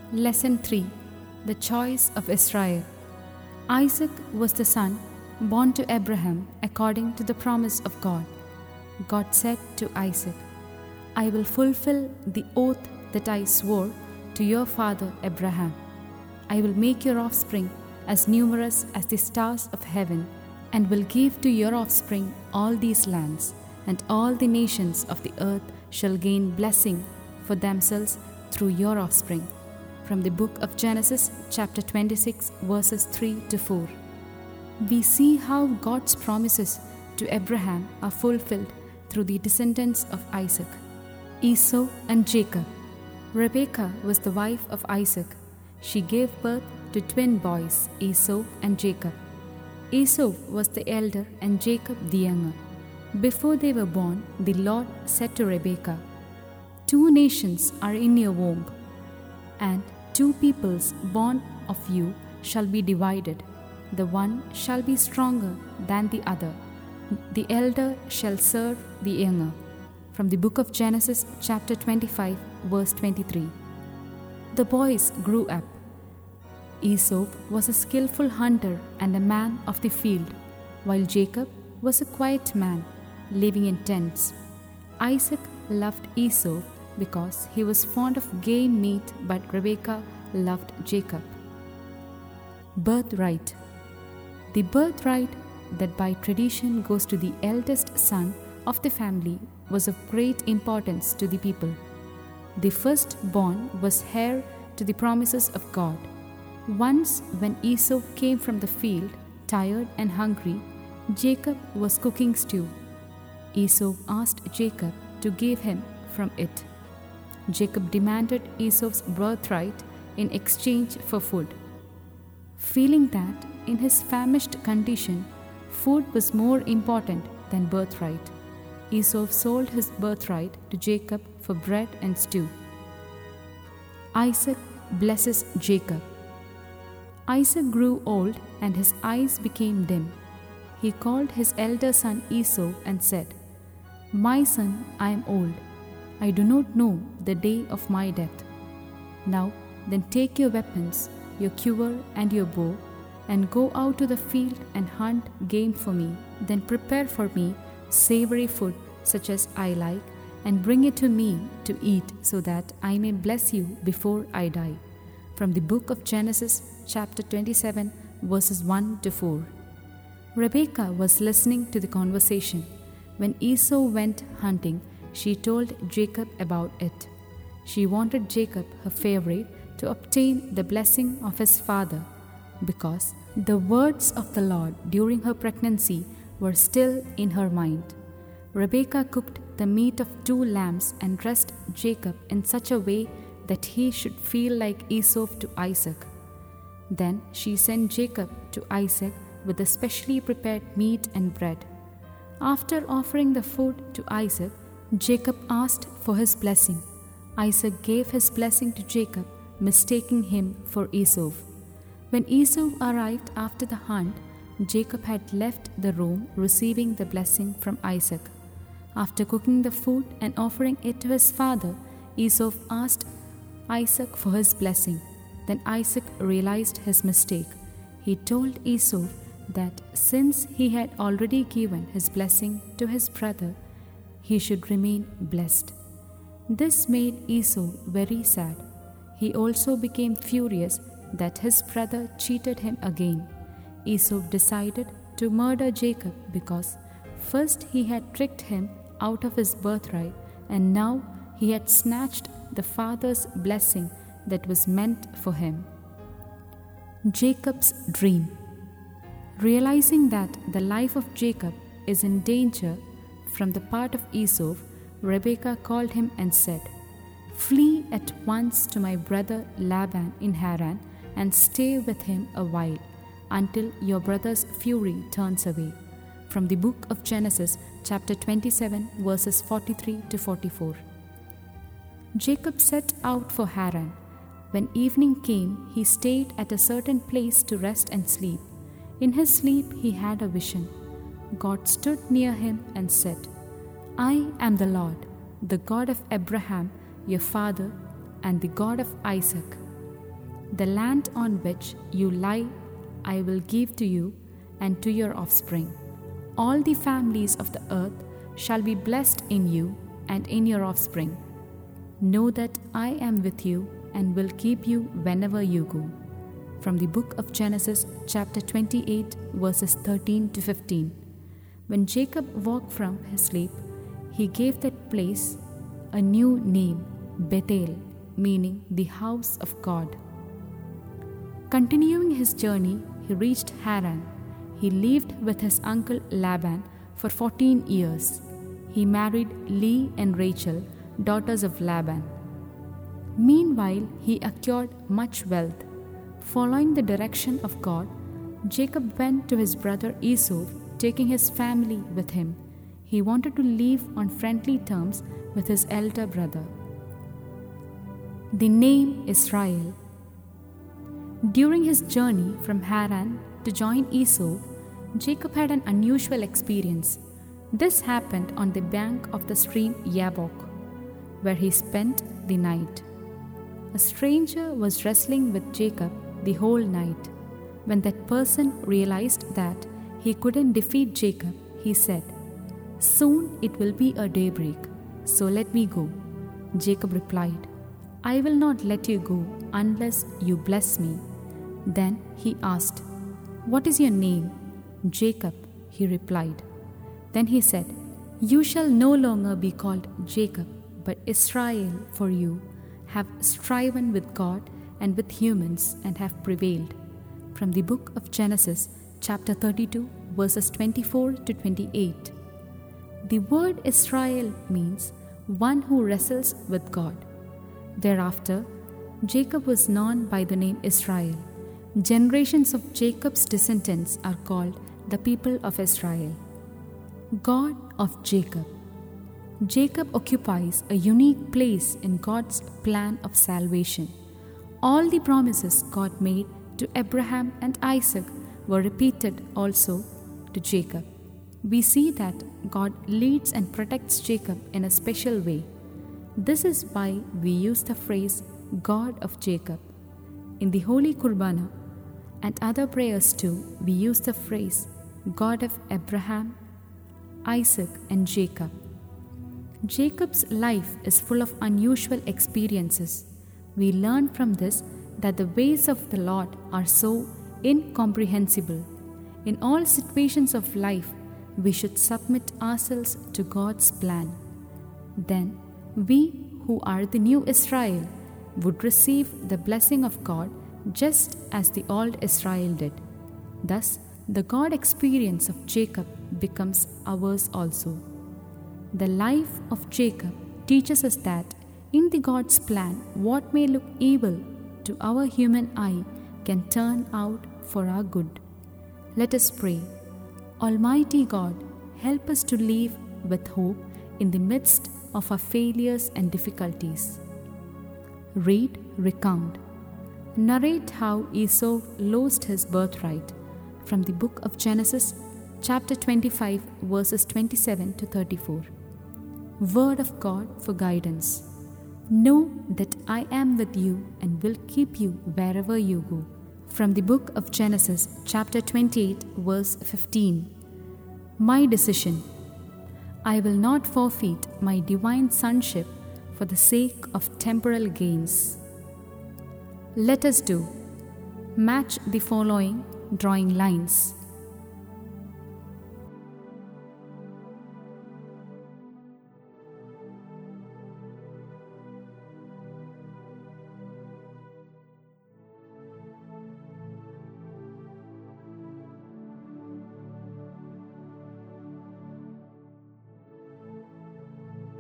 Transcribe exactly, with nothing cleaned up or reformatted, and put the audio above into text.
Lesson three. The Choice of Israel. Isaac was the son born to Abraham according to the promise of God. God said to Isaac, "I will fulfill the oath that I swore to your father Abraham. I will make your offspring as numerous as the stars of heaven, and will give to your offspring all these lands, and all the nations of the earth shall gain blessing for themselves through your offspring." From the book of Genesis, chapter twenty-six, verses three to four. We see how God's promises to Abraham are fulfilled through the descendants of Isaac, Esau and Jacob. Rebekah was the wife of Isaac. She gave birth to twin boys, Esau and Jacob. Esau was the elder and Jacob the younger. Before they were born, the Lord said to Rebekah, "Two nations are in your womb, and two peoples born of you shall be divided. The one shall be stronger than the other. The elder shall serve the younger." From the book of Genesis, chapter twenty-five, verse twenty-three. The boys grew up. Esau was a skillful hunter and a man of the field, while Jacob was a quiet man living in tents. Isaac loved Esau because he was fond of game meat, but Rebekah loved Jacob. Birthright. The birthright that by tradition goes to the eldest son of the family was of great importance to the people. The firstborn was heir to the promises of God. Once, when Esau came from the field, tired and hungry, Jacob was cooking stew. Esau asked Jacob to give him from it. Jacob demanded Esau's birthright in exchange for food. Feeling that, in his famished condition, food was more important than birthright, Esau sold his birthright to Jacob for bread and stew. Isaac blesses Jacob. Isaac grew old and his eyes became dim. He called his elder son Esau and said, "My son, I am old. I do not know the day of my death. Now then take your weapons, your quiver and your bow, and go out to the field and hunt game for me. Then prepare for me savory food such as I like, and bring it to me to eat, so that I may bless you before I die." From the book of Genesis, chapter twenty-seven, verses one to four. Rebekah was listening to the conversation. When Esau went hunting, she told Jacob about it. She wanted Jacob, her favorite, to obtain the blessing of his father, because the words of the Lord during her pregnancy were still in her mind. Rebekah cooked the meat of two lambs and dressed Jacob in such a way that he should feel like Esau to Isaac. Then she sent Jacob to Isaac with the specially prepared meat and bread. After offering the food to Isaac, Jacob asked for his blessing. Isaac gave his blessing to Jacob, mistaking him for Esau. When Esau arrived after the hunt, Jacob had left the room receiving the blessing from Isaac. After cooking the food and offering it to his father, Esau asked Isaac for his blessing. Then Isaac realized his mistake. He told Esau that since he had already given his blessing to his brother, he should remain blessed. This made Esau very sad. He also became furious that his brother cheated him again. Esau decided to murder Jacob because first he had tricked him out of his birthright, and now he had snatched the father's blessing that was meant for him. Jacob's dream. Realizing that the life of Jacob is in danger from the part of Esau, Rebekah called him and said, "Flee at once to my brother Laban in Haran and stay with him a while, until your brother's fury turns away." From the book of Genesis, chapter twenty-seven, verses forty-three to forty-four. Jacob set out for Haran. When evening came, he stayed at a certain place to rest and sleep. In his sleep he had a vision. God stood near him and said, "I am the Lord, the God of Abraham, your father, and the God of Isaac. The land on which you lie I will give to you and to your offspring. All the families of the earth shall be blessed in you and in your offspring. Know that I am with you and will keep you whenever you go. From the book of Genesis, chapter twenty-eight, verses thirteen to fifteen. When Jacob woke from his sleep, he gave that place a new name, Bethel, meaning the house of God. Continuing his journey, he reached Haran. He lived with his uncle Laban for fourteen years. He married Leah and Rachel, daughters of Laban. Meanwhile, he acquired much wealth. Following the direction of God, Jacob went to his brother Esau, taking his family with him. He wanted to live on friendly terms with his elder brother. The name Israel. During his journey from Haran to join Esau, Jacob had an unusual experience. This happened on the bank of the stream Jabbok, where he spent the night. A stranger was wrestling with Jacob the whole night. When that person realized that he couldn't defeat Jacob, he said, "Soon it will be a daybreak, so let me go." Jacob replied, "I will not let you go unless you bless me." Then he asked, "What is your name?" "Jacob," he replied. Then he said, "You shall no longer be called Jacob, but Israel, for you have striven with God and with humans and have prevailed." From the book of Genesis, chapter thirty-two, verses twenty-four to twenty-eight. The word Israel means one who wrestles with God. Thereafter, Jacob was known by the name Israel. Generations of Jacob's descendants are called the people of Israel. God of Jacob. Jacob occupies a unique place in God's plan of salvation. All the promises God made to Abraham and Isaac were repeated also to Jacob. We see that God leads and protects Jacob in a special way. This is why we use the phrase God of Jacob. In the Holy Qurbana and other prayers too, we use the phrase God of Abraham, Isaac, and Jacob. Jacob's life is full of unusual experiences. We learn from this that the ways of the Lord are so incomprehensible. In all situations of life, we should submit ourselves to God's plan. Then we who are the new Israel would receive the blessing of God just as the old Israel did. Thus, the God experience of Jacob becomes ours also. The life of Jacob teaches us that in the God's plan, what may look evil to our human eye can turn out for our good. Let us pray. Almighty God, help us to live with hope in the midst of our failures and difficulties. Read, recount, narrate how Esau lost his birthright. From the book of Genesis, chapter twenty-five, verses twenty-seven to thirty-four. Word of God for guidance. Know that I am with you and will keep you wherever you go. From the book of Genesis, chapter twenty-eight, verse fifteen. My decision. I will not forfeit my divine sonship for the sake of temporal gains. Let us do. Match the following drawing lines.